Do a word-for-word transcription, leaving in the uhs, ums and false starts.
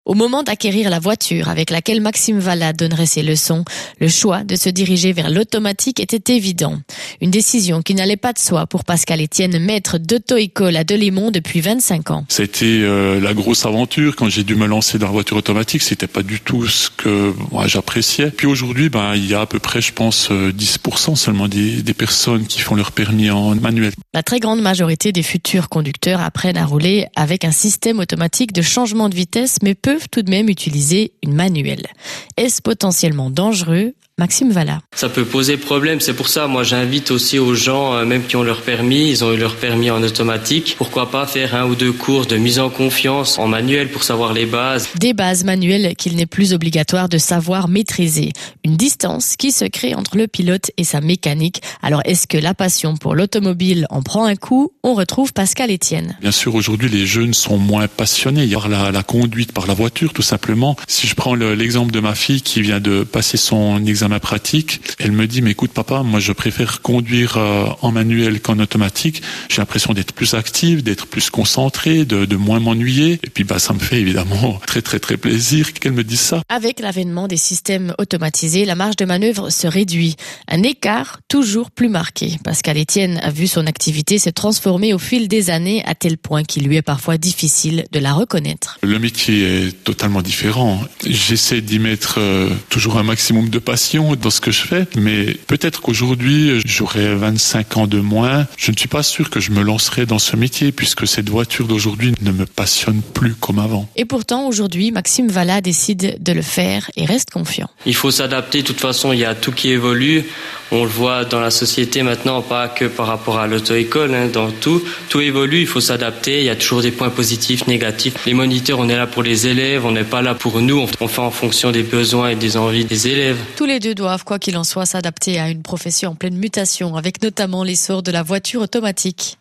Au moment d'acquérir la voiture avec laquelle Maxime Vallat donnerait ses leçons, le choix de se diriger vers l'automatique était évident. Une décision qui n'allait pas de soi pour Pascal Etienne, maître d'auto-école à Delémont depuis vingt-cinq ans. C'était euh, la grosse aventure quand j'ai dû me lancer dans la voiture automatique. C'était pas du tout ce que moi j'appréciais. Puis aujourd'hui, ben il y a à peu près, je pense, dix pour cent seulement des, des personnes qui font leur permis en manuel. La très grande majorité des futurs conducteurs apprennent à rouler avec un système automatique de changement de vitesse, mais peuvent tout de même utiliser une manuelle. Est-ce potentiellement dangereux ? Maxime Vallat. Ça peut poser problème, c'est pour ça, moi j'invite aussi aux gens, euh, même qui ont leur permis, ils ont eu leur permis en automatique, pourquoi pas faire un ou deux cours de mise en confiance en manuel pour savoir les bases. Des bases manuelles qu'il n'est plus obligatoire de savoir maîtriser. Une distance qui se crée entre le pilote et sa mécanique. Alors est-ce que la passion pour l'automobile en prend un coup ? On retrouve Pascal Etienne. Bien sûr, aujourd'hui les jeunes sont moins passionnés par la, la conduite, par la voiture tout simplement. Si je prends le, l'exemple de ma fille qui vient de passer son examen ma pratique, elle me dit mais écoute papa, moi je préfère conduire euh, en manuel qu'en automatique. J'ai l'impression d'être plus active, d'être plus concentrée, de, de moins m'ennuyer. Et puis bah ça me fait évidemment très très très plaisir qu'elle me dise ça. Avec l'avènement des systèmes automatisés, la marge de manœuvre se réduit. Un écart toujours plus marqué. Pascal Etienne a vu son activité se transformer au fil des années à tel point qu'il lui est parfois difficile de la reconnaître. Le métier est totalement différent. J'essaie d'y mettre euh, toujours un maximum de passion dans ce que je fais, mais peut-être qu'aujourd'hui j'aurai vingt-cinq ans de moins. Je ne suis pas sûr que je me lancerai dans ce métier puisque cette voiture d'aujourd'hui ne me passionne plus comme avant. Et pourtant aujourd'hui Maxime Vallat décide de le faire et reste confiant. Il faut s'adapter, de toute façon il y a tout qui évolue, on le voit dans la société maintenant, pas que par rapport à l'auto-école, hein, dans tout, tout évolue, il faut s'adapter, il y a toujours des points positifs, négatifs. Les moniteurs, on est là pour les élèves, on n'est pas là pour nous, on fait en fonction des besoins et des envies des élèves. Tous les deux doivent, quoi qu'il en soit, s'adapter à une profession en pleine mutation, avec notamment l'essor de la voiture automatique.